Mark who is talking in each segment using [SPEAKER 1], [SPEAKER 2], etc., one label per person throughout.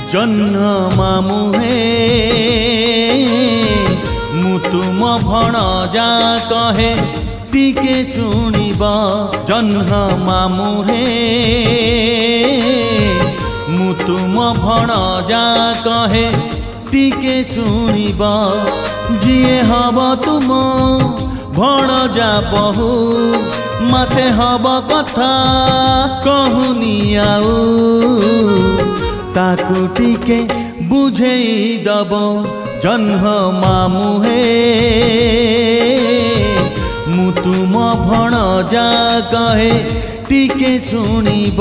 [SPEAKER 1] जह्न मामु हे मु तुम भणजा कहे टिके शुणिब जह्न मामु हे मु तुम भणजा कहे टिके शुणिब जिए हब तुम भणजा बहु मासे हब कथा कहूनी आउ ताकू टिके बुझेई दब जह्न मामु हे मु तुम भणजा कहे टिके शुणिब।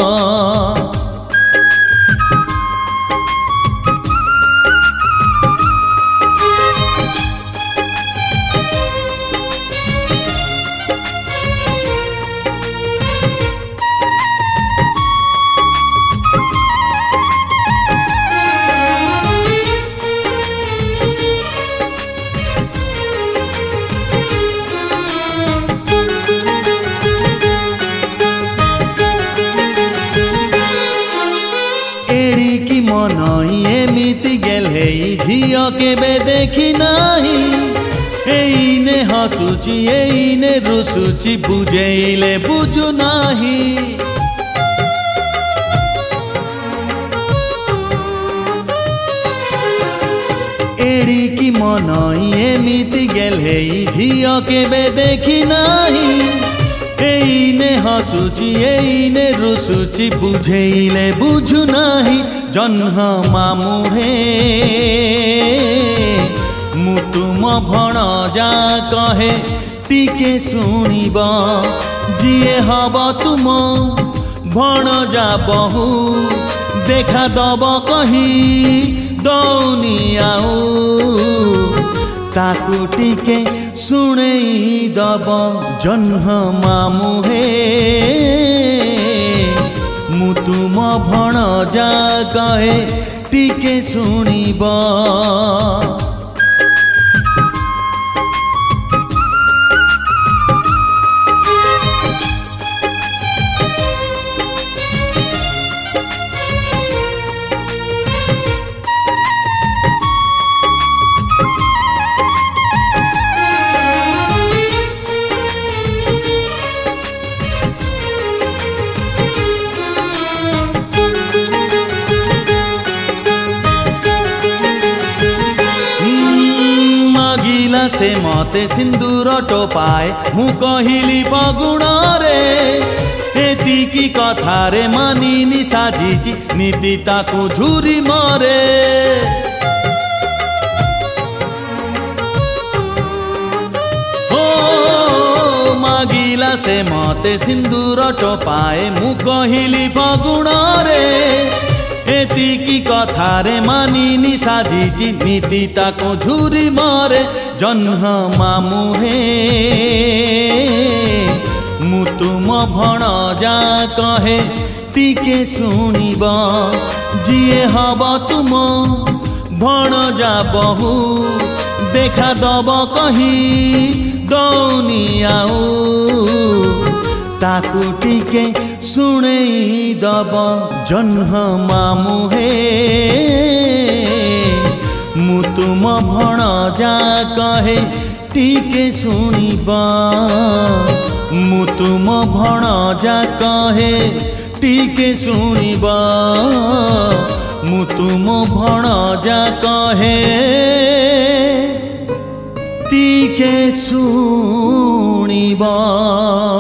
[SPEAKER 1] एड़िकी मन एमिति गेले झियो केबे देखी नाही एइने हसुची एइने रुसुची बुझेइले बुझु नाही एड़िकी मन एमिति गेले झियो केबे देखी नाही एइने हसुची एइने रुसुची बुझेइले बुझु नाही जह्न मामु हे मु तुम भणजा कहे टिके शुणिब जिए हब तुम भणजा बहु देखा दब कही दौनी आउ ताकू टिके शुणेई दब जह्न मामु हे मु तुम भणजा कहे टिके शुणिब। से मते सिंदूर टोपाए मु कहिली बगुण रे एतिकी कथा रे मानिनी साजिची नीति ताकू झुरी मरे हो मागिला से मते सिंदूर टोपाए मु कहिली बगुण रे एतिकी कथा रे मानिनी साजिची नीति ताको झुरी मरे जह्न मामु हे मु तुम भणजा कहे टिके शुणिब जिए हब तुम भणजा बहु देखा दब कही दौनी आउ ताकू टिके शुणेई दब जह्न मामु हे मु तुम भणजा कहे टिके शुणिब मु तुम भणजा कहे टिके शुणिब मु तुम भणजा कहे टिके शुणिब।